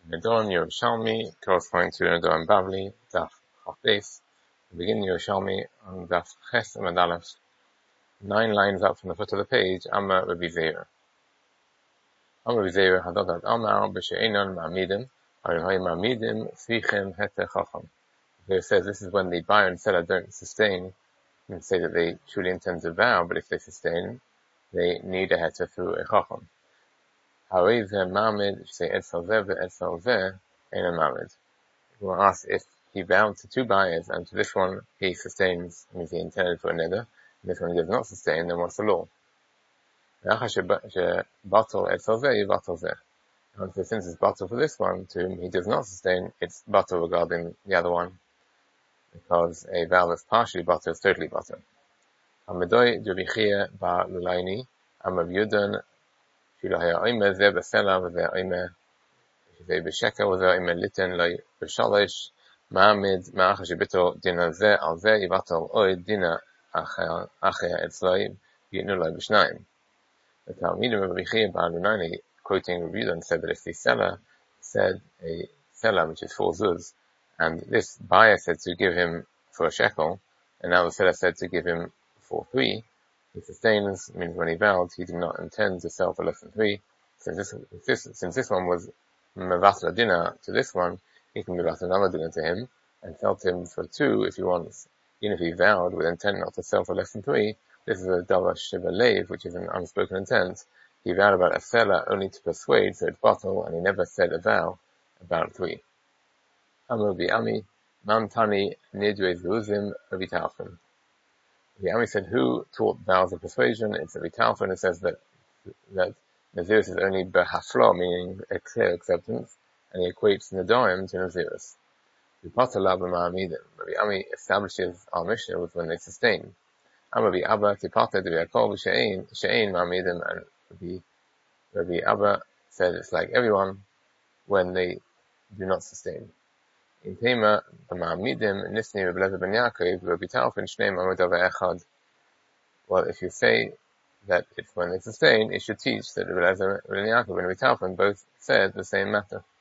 Nedon Yerushalmi, corresponding to Nedon Bavli, Daf Chaf. Begin Yerushalmi on Daf Ches Amud Aleph, 9 lines up from the foot of the page. Amma Rabbi Zeir. Amma Rabbi Zeir Hadadat Amar B'She'enon Ma'amidim, Arihai Ma'amidim Tzrichem Hete Chacham. Zeir says this is when the buyer and seller don't sustain and say that they truly intend to vow, but if they sustain, they need a hete through a Chacham. However, Ma'amid, if you say Etzel Zeh ve'Etzel Zeh, ain't a Ma'amid. We will ask if he vowed to two buyers and to this one he sustains, means he intended for a neder, and this one he does not sustain, then what's the law? And so since it's batal for this one, to whom he does not sustain, it's batal regarding the other one, because a vow that's partially batal is totally batal. Amedoi Jabechia Bar Lulaini, Amav Yudan, Shilahaya Oime Zeh Besela, Zeh Oime, Zeh Besheka, Zeh Oime Litten, Loi Beshalish, Ma'amid, Ma'acha Shebito, Dina Zeh Al Zeh, Yivatal Oi, Dina Achea Etzloi, Yitnu Loi B'Shnayim. The Talmidim of Rabbi Bar Lulaini, quoting Rabbi Yudan, said that if the seller said a seller, which is 4 zuz, and this buyer said to give him for a shekel, and now the seller said to give him for 3, he sustains, means when he vowed, he did not intend to sell for less than 3. Since this one was mevatel dinner to this one, he can mevatel another dinner to him, and sell to him for 2 if he wants. Even if he vowed with intent not to sell for less than 3, this is a davar shiva leiv, which is an unspoken intent. He vowed about a seller only to persuade, so it's bottle, and he never said a vow about 3. Amar Bi'ami, Man Tani Nidre Zuzim Rabbi Talfin. Bi'ami said, who taught vows of persuasion? It's Rabbi Talfin. It says that Nazirus is only behaflo, meaning a clear acceptance, and he equates Nedarim to Nazirus. Rabbi Ami establishes our mission with when they sustain. Amar Rabbi Abba Tipata de Yaakov She'ein Ma'amidim, and Rabbi Abba said it's like everyone when they do not sustain. In Tema, the Ma'amidim, Nisni Rabbi Lezer ben Yaakov, Rabbi Talfin, Shnei Ma'amud Echad. Well, if you say that it's when they sustain, it should teach that Rabbi Lezer ben Yaakov and Rabbi Talfin both said the same matter.